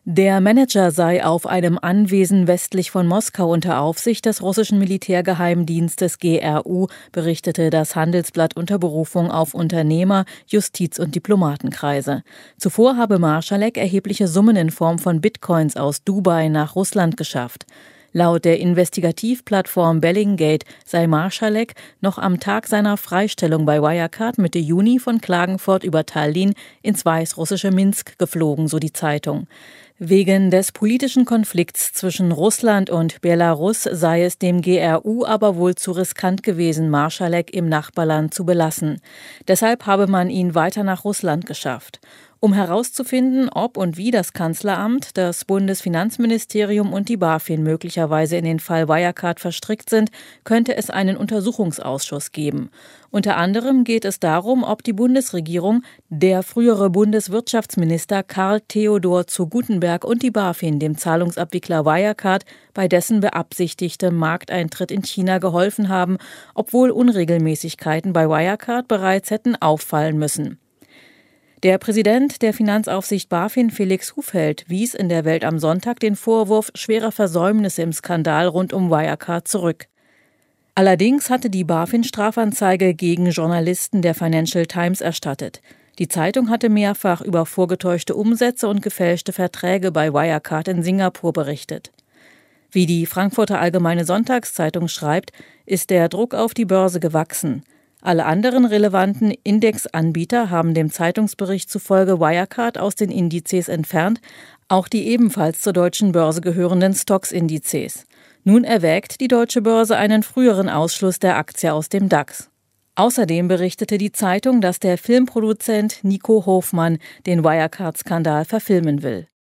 Der Manager sei auf einem Anwesen westlich von Moskau unter Aufsicht des russischen Militärgeheimdienstes GRU, berichtete das Handelsblatt unter Berufung auf Unternehmer-, Justiz- und Diplomatenkreise. Zuvor habe Marschalek erhebliche Summen in Form von Bitcoins aus Dubai nach Russland geschafft. Laut der Investigativplattform Bellingcat sei Marschalek noch am Tag seiner Freistellung bei Wirecard Mitte Juni von Klagenfurt über Tallinn ins weißrussische Minsk geflogen, so die Zeitung. Wegen des politischen Konflikts zwischen Russland und Belarus sei es dem GRU aber wohl zu riskant gewesen, Marschalek im Nachbarland zu belassen. Deshalb habe man ihn weiter nach Russland geschafft. Um herauszufinden, ob und wie das Kanzleramt, das Bundesfinanzministerium und die BaFin möglicherweise in den Fall Wirecard verstrickt sind, könnte es einen Untersuchungsausschuss geben. Unter anderem geht es darum, ob die Bundesregierung, der frühere Bundeswirtschaftsminister Karl Theodor zu Guttenberg und die BaFin dem Zahlungsabwickler Wirecard bei dessen beabsichtigtem Markteintritt in China geholfen haben, obwohl Unregelmäßigkeiten bei Wirecard bereits hätten auffallen müssen. Der Präsident der Finanzaufsicht BaFin, Felix Hufeld, wies in der Welt am Sonntag den Vorwurf schwerer Versäumnisse im Skandal rund um Wirecard zurück. Allerdings hatte die BaFin Strafanzeige gegen Journalisten der Financial Times erstattet. Die Zeitung hatte mehrfach über vorgetäuschte Umsätze und gefälschte Verträge bei Wirecard in Singapur berichtet. Wie die Frankfurter Allgemeine Sonntagszeitung schreibt, ist der Druck auf die Börse gewachsen. Alle anderen relevanten Indexanbieter haben dem Zeitungsbericht zufolge Wirecard aus den Indizes entfernt, auch die ebenfalls zur deutschen Börse gehörenden STOXX-Indizes. Nun erwägt die deutsche Börse einen früheren Ausschluss der Aktie aus dem DAX. Außerdem berichtete die Zeitung, dass der Filmproduzent Nico Hofmann den Wirecard-Skandal verfilmen will.